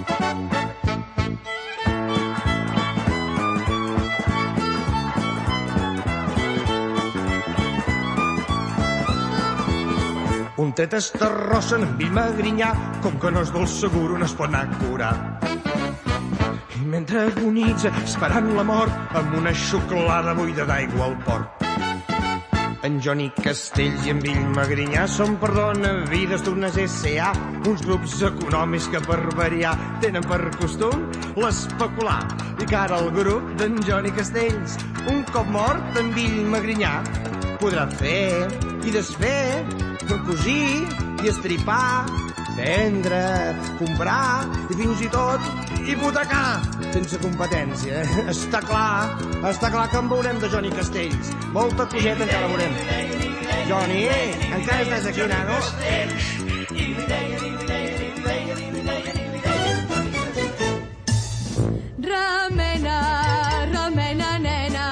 Un tret es terrossen en Bill Magrinyà, com que no és del segur on es pot anar a curar. I mentre agonitza, esperant la mort, amb una xuclada buida d'aigua al port. En Johnny Castells i en Bill Magrinyà són per dona vides d'unes S.A., uns grups econòmics que per variar tenen per costum l'especular. I que ara el grup d'en Johnny Castells, un cop mort en Bill Magrinyà, podrà fer i desfer, cosir i estripar, vendre, comprar i fins i tot hipotecar sense competència. Està clar que en veurem de Johnny Castells. Molta coseta encara veurem. Johnny, encara estàs aquí, nano? Remena, remena, nena.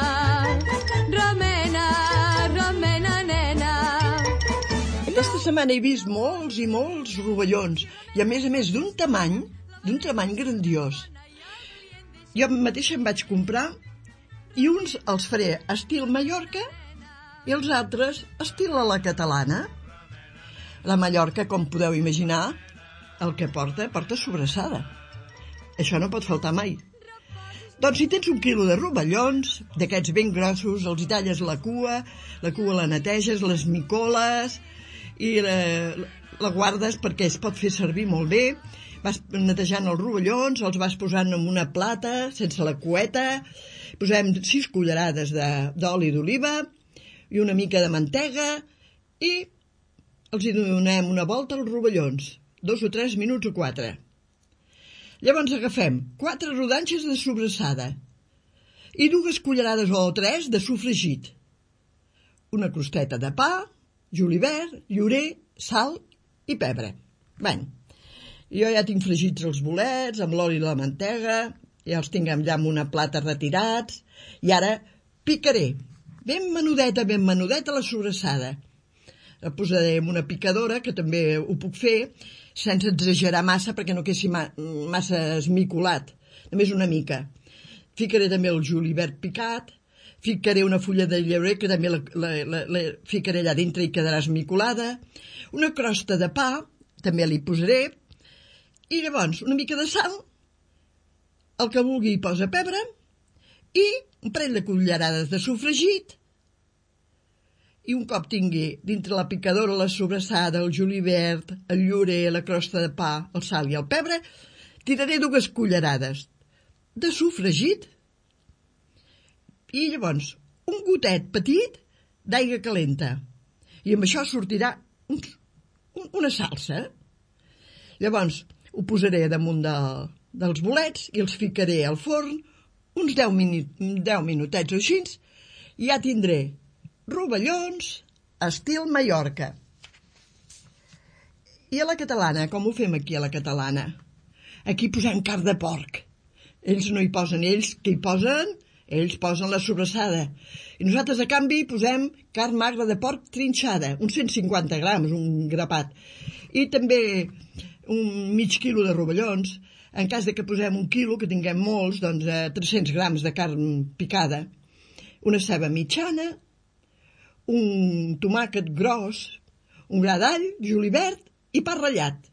Remena, remena, nena. Aquesta setmana he vist molts i molts rovellons, i a més d'un tamany grandiós. Jo mateixa em vaig comprar, i uns els faré estil Mallorca i els altres estil a la catalana. La Mallorca, com podeu imaginar, el que porta sobrassada. Això no pot faltar mai. Doncs si tens 1 quilo de rovellons, d'aquests ben grossos, els hi talles la cua la neteges, les micoles, i la guardes perquè es pot fer servir molt bé. Vas netejant els rovellons, els vas posant en una plata, sense la cueta, posem 6 cullerades d'oli d'oliva i una mica de mantega i els hi donem una volta als rovellons, 2 o 3 minuts o 4. Llavors agafem 4 rodanxes de sobrassada i 2 cullerades o 3 de sofregit, una crosteta de pa, julivert, llorer, sal i pebre. Bé, jo ja tinc fregits els bolets amb l'oli i la mantega, ja els tinc allà en una plata retirats, i ara picaré ben menudeta la sobrassada. La posaré en una picadora, que també ho puc fer, sense exagerar massa perquè no quedi massa esmicolat, només una mica. Ficaré també el julivert picat, ficaré una fulla de llebrer que també la ficaré allà dintre i quedarà esmicolada, una crosta de pa, també li posaré, i llavors una mica de sal, el que vulgui posa pebre, i un parell de cullerades de sofregit, i un cop tingui dintre la picadora la sobrassada, el julivert, el llorer, la crosta de pa, el sal i el pebre, tiraré 2 cullerades de sofregit i llavors un gotet petit d'aigua calenta. I amb això sortirà una salsa. Llavors ho posaré damunt dels bolets i els ficaré al forn uns 10 minutets o així, i ja tindré rovellons estil Mallorca. I a la catalana, com ho fem aquí a la catalana? Aquí posem carn de porc. Ells no hi posen, què hi posen? Ells posen la sobrassada. I nosaltres, a canvi, posem carn magra de porc trinxada, uns 150 grams, un grapat. I també un mig quilo de rovellons. En cas de que posem 1 quilo, que tinguem molts, doncs 300 grams de carn picada, una ceba mitjana, un tomàquet gros, un gra d'all, julivert i pa ratllat.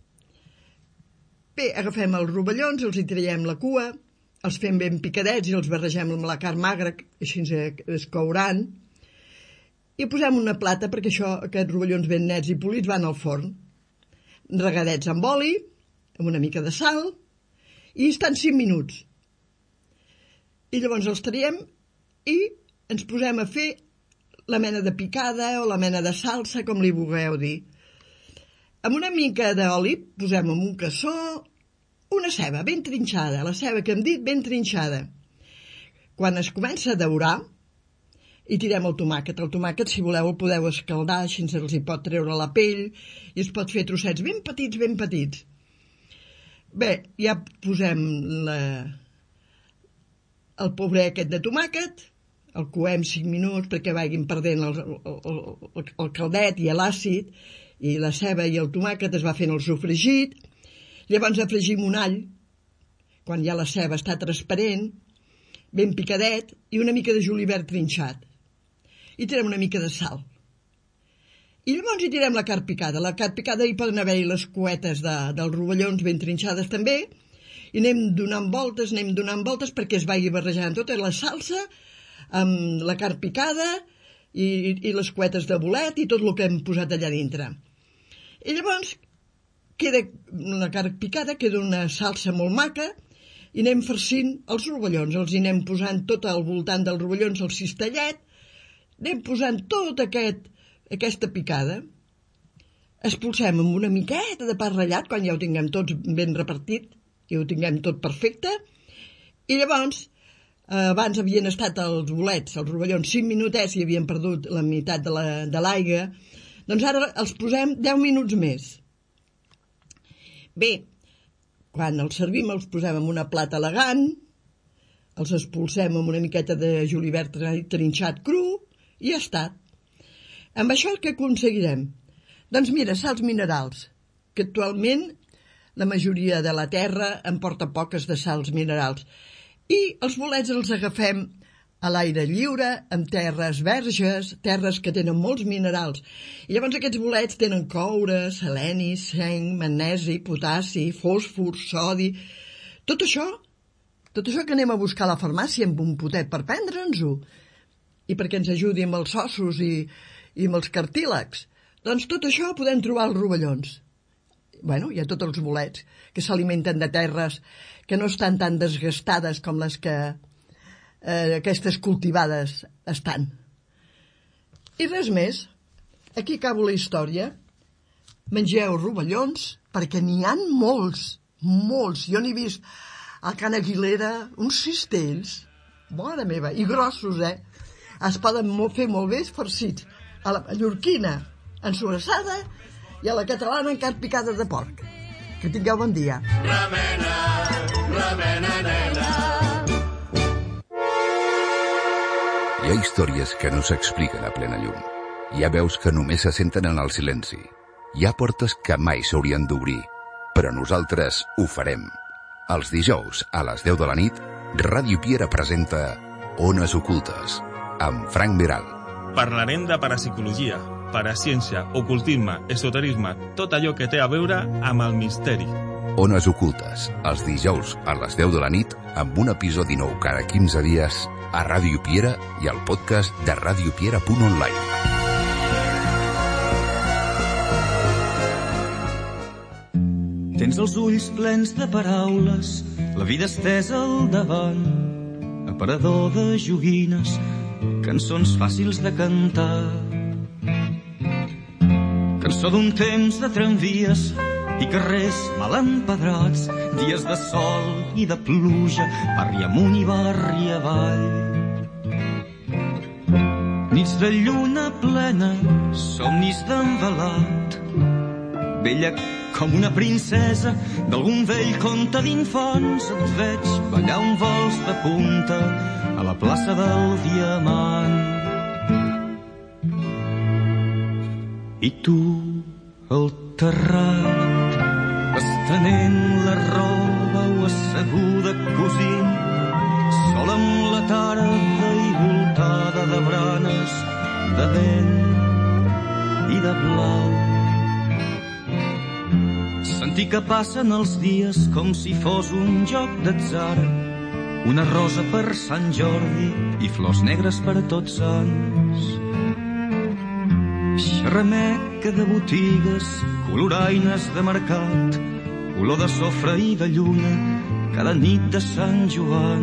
Bé, agafem els rovellons, els hi traiem la cua, els fem ben picadets i els barregem amb la carn magra, així es couran, i posem una plata perquè aquests rovellons ben nets i polits van al forn, regadets amb oli, amb una mica de sal, i estan 5 minuts. I llavors els traiem i ens posem a fer la mena de picada o la mena de salsa, com li vulgueu dir. Amb una mica d'oli posem en un cassó una ceba ben trinxada, la ceba que hem dit ben trinxada. Quan es comença a daurar, i tirem el tomàquet. El tomàquet, si voleu, el podeu escaldar, així els hi pot treure la pell i es pot fer trossets ben petits, ben petits. Bé, ja posem el pobrer aquest de tomàquet, el coem 5 minuts perquè vagin perdent el caldet i l'àcid, i la ceba i el tomàquet es va fent el sofregit. Llavors afegim un all, quan ja la ceba està transparent, ben picadet, i una mica de julivert trinxat. I tirem una mica de sal. I llavors hi tirem la carn picada. La carn picada hi poden haver-hi les cuetes dels rovellons ben trinxades també, i anem donant voltes perquè es vagi barrejant tota la salsa amb la carn picada i les cuetes de bolet i tot el que hem posat allà dintre. I llavors queda la carn picada, queda una salsa molt maca, i anem farcint els rovellons, els hi anem posant tot al voltant dels rovellons el cistellet, anem posant tota aquesta picada, expulsem amb una miqueta de pa ratllat, quan ja ho tinguem tots ben repartit, i ho tinguem tot perfecte, i llavors, abans havien estat els bolets, els rovellons, 5 minutets i havien perdut la meitat de l'aigua, doncs ara els posem 10 minuts més. Bé, quan els servim els posem en una plata elegant, els expulsem amb una miqueta de julivert trinxat cru, i ja està. Amb això què aconseguirem? Doncs mira, sals minerals, que actualment la majoria de la terra en porta poques de sals minerals. I els bolets els agafem a l'aire lliure, amb terres verges, terres que tenen molts minerals. I llavors aquests bolets tenen coure, seleni, zinc, magnesi, potassi, fòsfor, sodi... Tot això que anem a buscar a la farmàcia amb un potet per prendre'ns-ho, i perquè ens ajudi amb els ossos i amb els cartílags. Doncs tot això ho podem trobar als rovellons. Bueno, hi ha tots els bolets que s'alimenten de terres que no estan tan desgastades com les que aquestes cultivades estan. I res més. Aquí acabo la història. Mengeu rovellons, perquè n'hi ha molts, molts. Jo n'he vist a Can Aguilera uns cistells, mare meva, i grossos, es poden fer molt bé farcits. A la mallorquina, en sobrassada, i a la catalana en carn picada de porc. Que tingueu bon dia. Remena, remena, nena. Hi ha històries que no s'expliquen a plena llum. Hi ha veus que només se senten en el silenci. Hi ha portes que mai s'haurien d'obrir, però nosaltres ho farem. Els dijous, a les 10 de la nit, Ràdio Piera presenta Ones Ocultes, amb Frank Meral. Parlarem de parapsicologia, paraciència, ocultisme, esoterisme, tot allò que té a veure amb el misteri. Ones Ocultes, els dijous a les 10 de la nit, amb un episodi nou cada 15 dies, a Ràdio Piera i al podcast de radiopiera.online. Tens els ulls plens de paraules, la vida estesa al davant, aparador de joguines, cançons fàcils de cantar. Cançó d'un temps de tramvies i carrers mal empedrats, dies de sol i de pluja, barri amunt i barri avall. Nits de lluna plena, somnis d'envelat, Bella com una princesa d'algun vell conte d'infants, et veig ballar un vals de punta a la plaça del Diamant. I tu, al terrat, estenent la roba o asseguda cosint, sol amb la tarda i voltada de branes, de vent i de blau. Sentir que passen els dies com si fos un joc d'atzar, una rosa per Sant Jordi i flors negres per a Tots Sants. Xerrameca de botigues, coloraines de mercat, olor de sofre i de lluna cada nit de Sant Joan.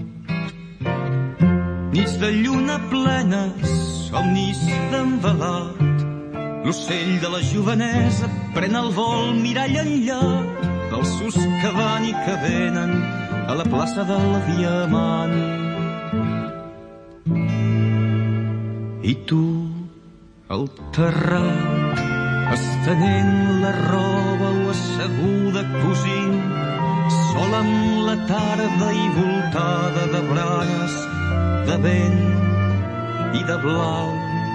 Nits de lluna plenes, somnis d'envelat, l'ocell de la jovenesa pren el vol mirall enllà dels sus que van i que venen a la plaça del Diamant. I tu, al terrat, estenent la roba o asseguda cosint, sol amb la tarda i voltada de branes, de vent i de blau.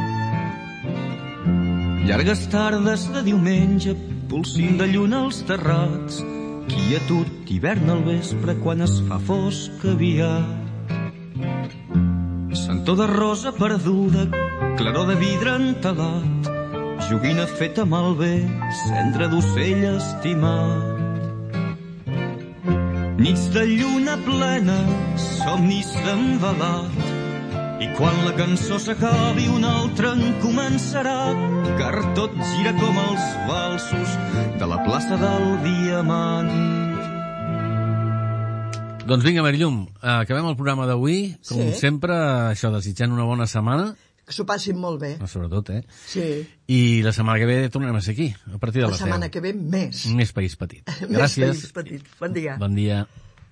Llargues tardes de diumenge, polsint de lluna als terrats, quietud hivern al vespre quan es fa fosc aviat. Sentor de rosa perduda, claror de vidre entelat, joguina feta malbé, cendra d'ocell estimat. Nits de lluna plena, somnis d'envelat, i quan la cançó s'acabi un altre en començarà, car tot gira com els valsos de la plaça del Diamant. Doncs vinga, Marilum, acabem el programa d'avui, com sempre, això, desitjant una bona setmana. Que s'ho passin molt bé. Sobretot, Sí. I la setmana que ve tornarem a ser aquí, a partir de les 10. La setmana que ve més. Més País Petit. Gràcies. Més País Petit. Bon dia. Bon dia.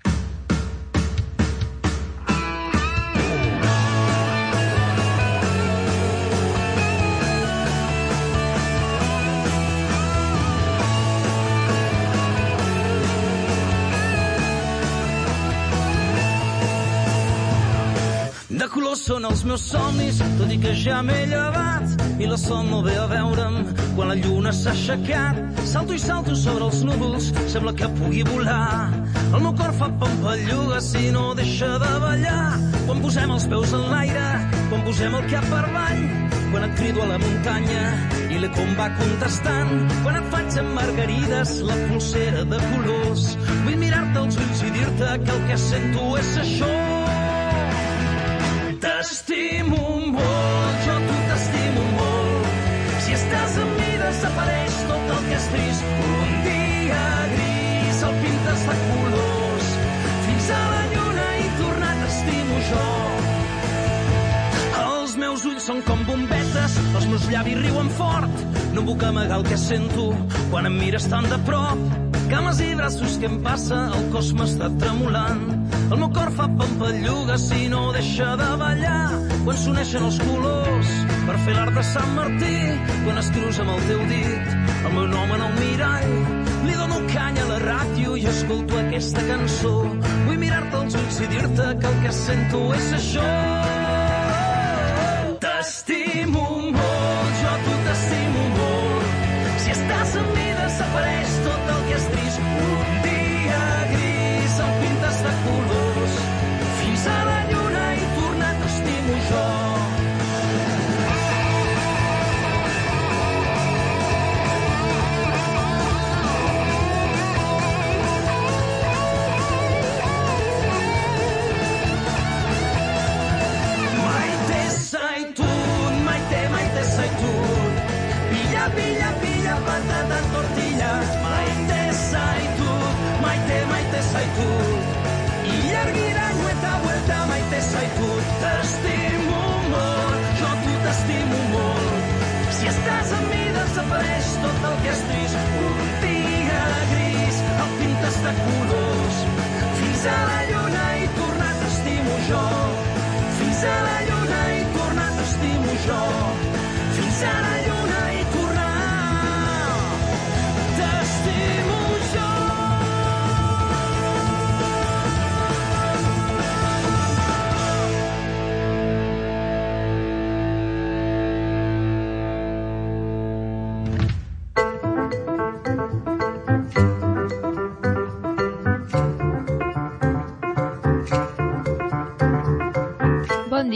De color són els meus somnis, tot i que ja m'he llevat i la son no ve a veure'm quan la lluna s'ha aixecat. Salto i salto sobre els núvols, sembla que pugui volar. El meu cor fa pampalluga si no deixa de ballar. Quan posem els peus en l'aire, quan posem el cap per avall, quan et crido a la muntanya i l'eco em va contestant, quan et faig amb margarides la polsera de colors. Vull mirar-te als ulls i dir-te que el que sento és això. T'estimo molt, jo tu t'estimo molt. Si estàs amb mi desapareix tot el que és trist. Un dia gris el pintes de colors. Fins a la lluna i tornar t'estimo jo. Els meus ulls són com bombetes, els meus llavis riuen fort. No puc amagar el que sento quan em mires tan de prop. Cames i braços, què em passa? El cos m'està tremolant. El meu cor fa pampalluga si no deixa de ballar. Quan s'uneixen els colors per fer l'art de Sant Martí, quan es cruza amb el teu dit el meu nom en el mirall, li dono canya a la ràdio i escolto aquesta cançó. Vull mirar-te als ulls i dir-te que el que sento és això. T'estimo molt, jo tu t'estimo molt. Si estàs amb mi desapareix tot el que és trist. Un dia gris el pintes de colors. Fins a la lluna i tornar t'estimo jo. Maite zaitut, maite zaitut. Pilla, pilla, pilla, patata en tortilla. Maite zaitut. I llarguirany vuelta a vuelta, maite zaitut. T'estimo molt, jo tu t'estimo molt. Si estàs amb mi desapareix tot el que és trist. Un dia gris el pintes de colors. Fins a la lluna i tornar t'estimo jo. Fins a la lluna i tornar t'estimo jo. Fins a la lluna i tornar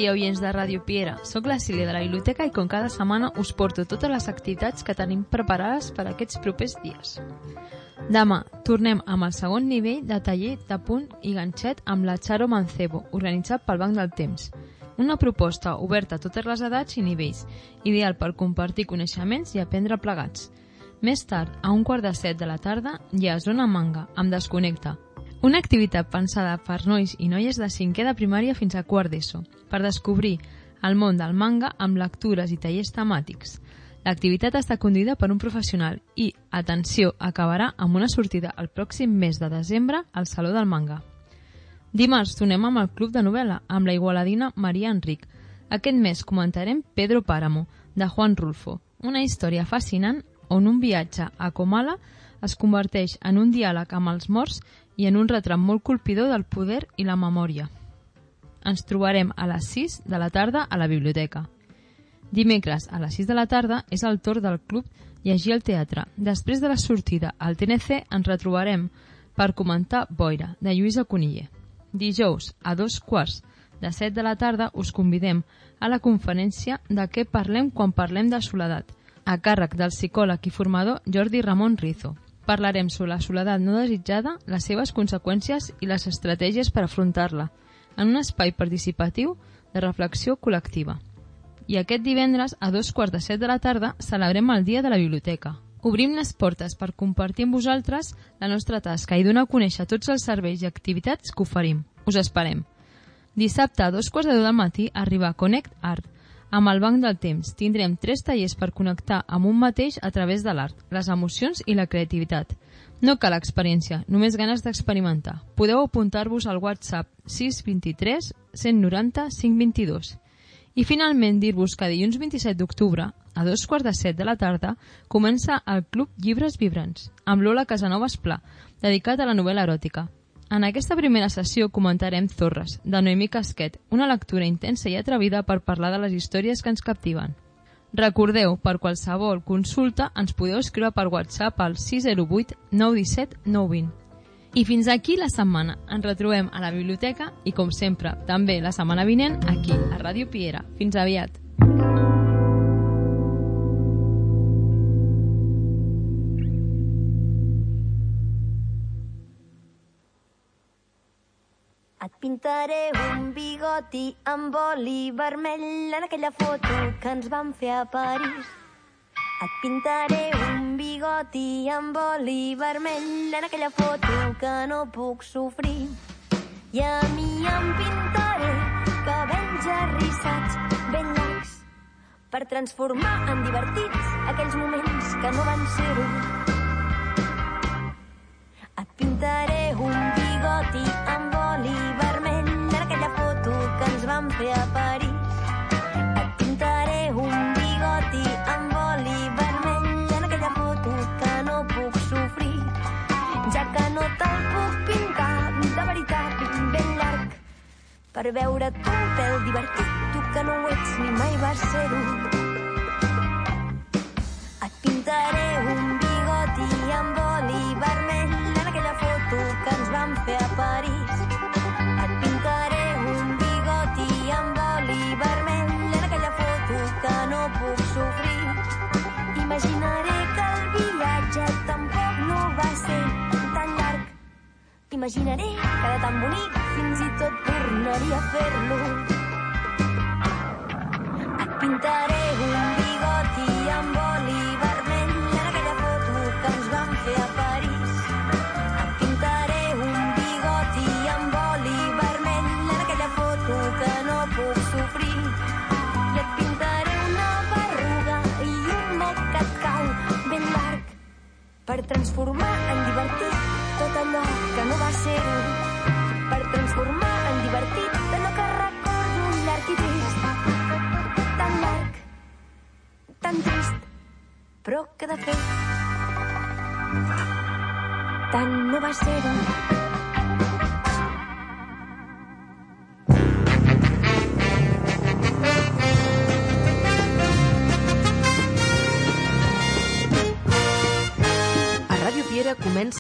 dia, oients de Ràdio Piera. Soc la Sília de la Biblioteca i com cada setmana us porto totes les activitats que tenim preparades per aquests propers dies. Demà tornem amb el segon nivell de taller de punt i ganxet amb la Charo Mancebo, organitzat pel Banc del Temps. Una proposta oberta a totes les edats i nivells, ideal per compartir coneixements i aprendre plegats. Més tard, a 1:15 de la tarda, hi ha Zona Manga, amb Desconnecta. Una activitat pensada per nois i noies de 5è de primària fins a 4 d'ESO, per descobrir el món del manga amb lectures i tallers temàtics. L'activitat està conduïda per un professional i, atenció, acabarà amb una sortida el pròxim mes de desembre al Saló del Manga. Dimarts tornem amb el Club de Novel·la, amb la igualadina Maria Enric. Aquest mes comentarem Pedro Páramo, de Juan Rulfo, una història fascinant on un viatge a Comala es converteix en un diàleg amb els morts i en un retrat molt colpidor del poder i la memòria. Ens trobarem a les 6 de la tarda a la biblioteca. Dimecres a les 6 de la tarda és el torn del club Llegir al teatre. Després de la sortida al TNC ens retrobarem per comentar Boira, de Lluïsa Coniller. Dijous a 2:15 de la tarda us convidem a la conferència de què parlem quan parlem de soledat, a càrrec del psicòleg i formador Jordi Ramon Rizo. Parlarem sobre la soledat no desitjada, les seves conseqüències i les estratègies per afrontar-la, en un espai participatiu de reflexió col·lectiva. I aquest divendres, a 2:15 de la tarda, celebrem el Dia de la Biblioteca. Obrim les portes per compartir amb vosaltres la nostra tasca i donar a conèixer tots els serveis i activitats que oferim. Us esperem. Dissabte, a 2:15 del matí, arriba Connect Art. Amb el Banc del Temps tindrem 3 tallers per connectar amb un mateix a través de l'art, les emocions i la creativitat. No cal experiència, només ganes d'experimentar. Podeu apuntar-vos al WhatsApp 623 190 522. I finalment dir-vos que dilluns 27 d'octubre, a 2:15 de la tarda, comença el Club Llibres Vibrants, amb Lola Casanovas Pla, dedicat a la novel·la eròtica. En aquesta primera sessió comentarem Zorres, de Noemí Casquet, una lectura intensa i atrevida per parlar de les històries que ens captiven. Recordeu, per qualsevol consulta ens podeu escriure per WhatsApp al 608 917 920. I fins aquí la setmana. Ens retrobem a la biblioteca i, com sempre, també la setmana vinent aquí, a Ràdio Piera. Fins aviat. Et pintaré un bigoti amb oli vermell en aquella foto que ens vam fer a París. Et pintaré un bigoti amb oli vermell en aquella foto que no puc sofrir. I a mi em pintaré cabells arrissats ben llargs per transformar en divertits aquells moments que no van ser-ho. Et pintaré un bigoti amb oli vermell en aquella foto que ens vam fer a París. Et pintaré un bigoti amb oli vermell en aquella foto que no puc sofrir, ja que no te'l puc pintar de veritat ben llarg per veure't un pèl divertit, tu que no ho ets ni mai vas ser-ho. Et pintaré un bigoti amb oli vermell en aquella foto que ens vam fer a París. Et pintaré un bigoti amb oli vermell en aquella foto que no puc sofrir. Imaginaré que el viatge tampoc no va ser tan llarg. Imaginaré que era tan bonic, fins i tot tornaria a fer-lo. Et pintaré un bigoti amb oli vermell en aquella foto que ens vam fer a París. Et pintaré un bigoti amb oli vermell en aquella foto que no puc sofrir. I et pintaré una berruga i un moc que et cau ben llarg per transformar en divertit tot allò que no va ser-ho. Per transformar en divertit allò que recordo llarg i trist. Tan llarg, tan trist, però que de fet tant no va ser-ho. A Ràdio Piera comença